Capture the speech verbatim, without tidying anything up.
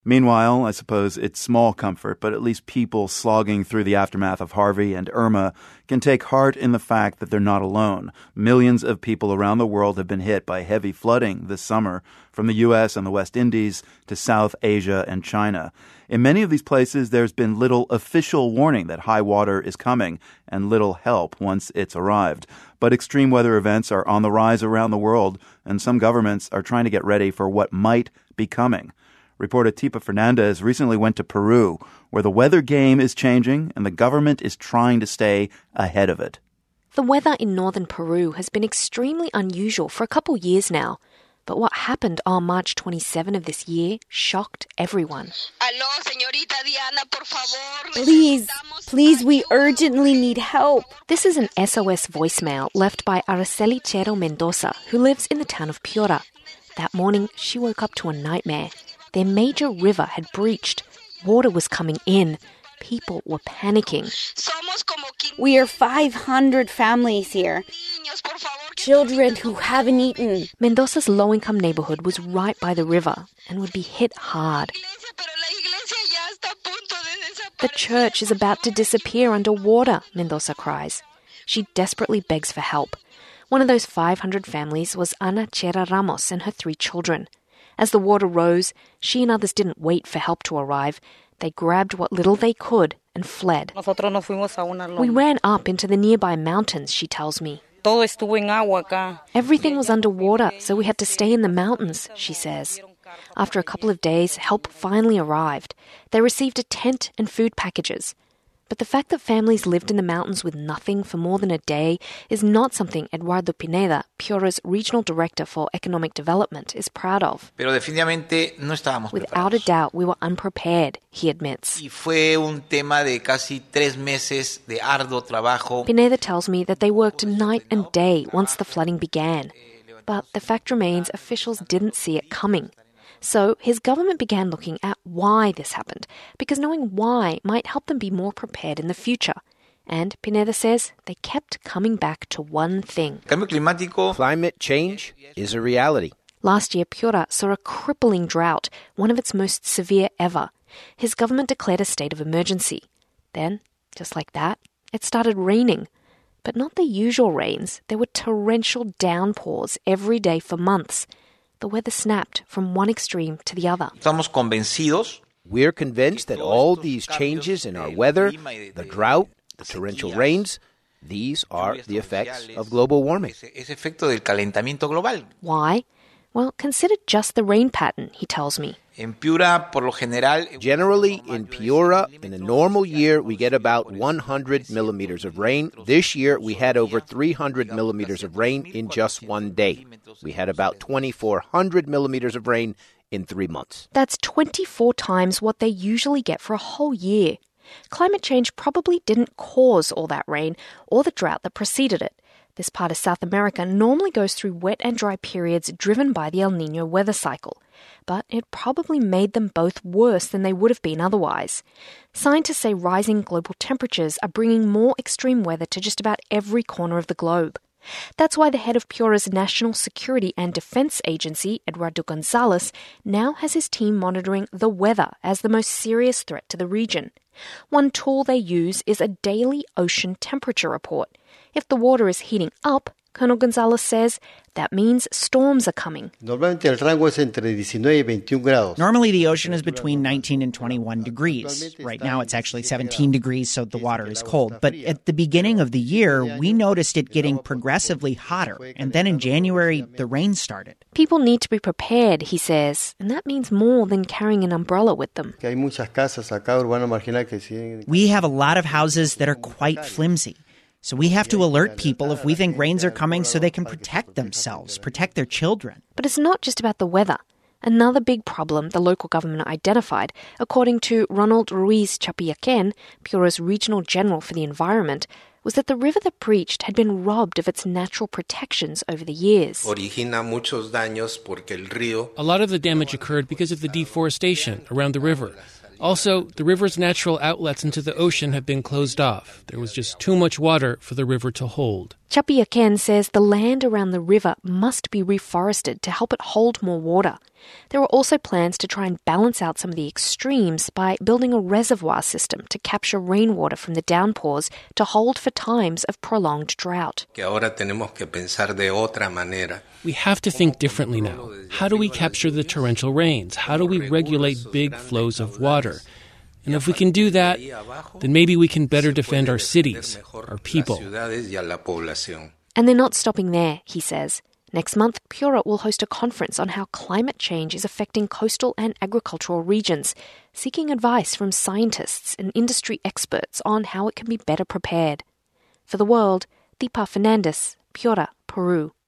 Meanwhile, I suppose it's small comfort, but at least people slogging through the aftermath of Harvey and Irma can take heart in the fact that they're not alone. Millions of people around the world have been hit by heavy flooding this summer, from the U S and the West Indies to South Asia and China. In many of these places, there's been little official warning that high water is coming and little help once it's arrived. But extreme weather events are on the rise around the world, and some governments are trying to get ready for what might be coming. Reporter Tipa Fernandez recently went to Peru, where the weather game is changing and the government is trying to stay ahead of it. The weather in northern Peru has been extremely unusual for a couple years now. But what happened on March twenty-seventh of this year shocked everyone. Please, please, we urgently need help. This is an S O S voicemail left by Araceli Chero Mendoza, who lives in the town of Piura. That morning, she woke up to a nightmare. Their major river had breached. Water was coming in. People were panicking. We are five hundred families here. Children who haven't eaten. Mendoza's low-income neighborhood was right by the river and would be hit hard. The church is about to disappear under water, Mendoza cries. She desperately begs for help. One of those five hundred families was Ana Chera Ramos and her three children. As the water rose, she and others didn't wait for help to arrive. They grabbed what little they could and fled. We ran up into the nearby mountains, she tells me. Everything was underwater, so we had to stay in the mountains, she says. After a couple of days, help finally arrived. They received a tent and food packages. But the fact that families lived in the mountains with nothing for more than a day is not something Eduardo Pineda, Piura's regional director for economic development, is proud of. Without a doubt, we were unprepared, he admits. Pineda tells me that they worked night and day once the flooding began. But the fact remains, officials didn't see it coming. So his government began looking at why this happened, because knowing why might help them be more prepared in the future. And Pineda says they kept coming back to one thing. Climate change is a reality. Last year, Piura saw a crippling drought, one of its most severe ever. His government declared a state of emergency. Then, just like that, it started raining. But not the usual rains. There were torrential downpours every day for months. The weather snapped from one extreme to the other. We're convinced that all these changes in our weather, the drought, the torrential rains, these are the effects of global warming. Why? Well, consider just the rain pattern, he tells me. Generally, in Piura, in a normal year, we get about one hundred millimeters of rain. This year, we had over three hundred millimeters of rain in just one day. We had about twenty-four hundred millimeters of rain in three months. That's twenty-four times what they usually get for a whole year. Climate change probably didn't cause all that rain or the drought that preceded it. This part of South America normally goes through wet and dry periods driven by the El Niño weather cycle. But it probably made them both worse than they would have been otherwise. Scientists say rising global temperatures are bringing more extreme weather to just about every corner of the globe. That's why the head of Piura's National Security and Defense Agency, Eduardo Gonzalez, now has his team monitoring the weather as the most serious threat to the region. One tool they use is a daily ocean temperature report. If the water is heating up, Colonel Gonzalez says, that means storms are coming. Normally, the ocean is between nineteen and twenty-one degrees. Right now, it's actually seventeen degrees, so the water is cold. But at the beginning of the year, we noticed it getting progressively hotter. And then in January, the rain started. People need to be prepared, he says, and that means more than carrying an umbrella with them. We have a lot of houses that are quite flimsy. So we have to alert people if we think rains are coming so they can protect themselves, protect their children. But it's not just about the weather. Another big problem the local government identified, according to Ronald Ruiz Chapillaquen, Piura's regional general for the environment, was that the river that breached had been robbed of its natural protections over the years. A lot of the damage occurred because of the deforestation around the river. Also, the river's natural outlets into the ocean have been closed off. There was just too much water for the river to hold. Chapiaquen says the land around the river must be reforested to help it hold more water. There are also plans to try and balance out some of the extremes by building a reservoir system to capture rainwater from the downpours to hold for times of prolonged drought. We have to think differently now. How do we capture the torrential rains? How do we regulate big flows of water? And if we can do that, then maybe we can better defend our cities, our people. And they're not stopping there, he says. Next month, Piura will host a conference on how climate change is affecting coastal and agricultural regions, seeking advice from scientists and industry experts on how it can be better prepared. For The World, Deepa Fernandes, Piura, Peru.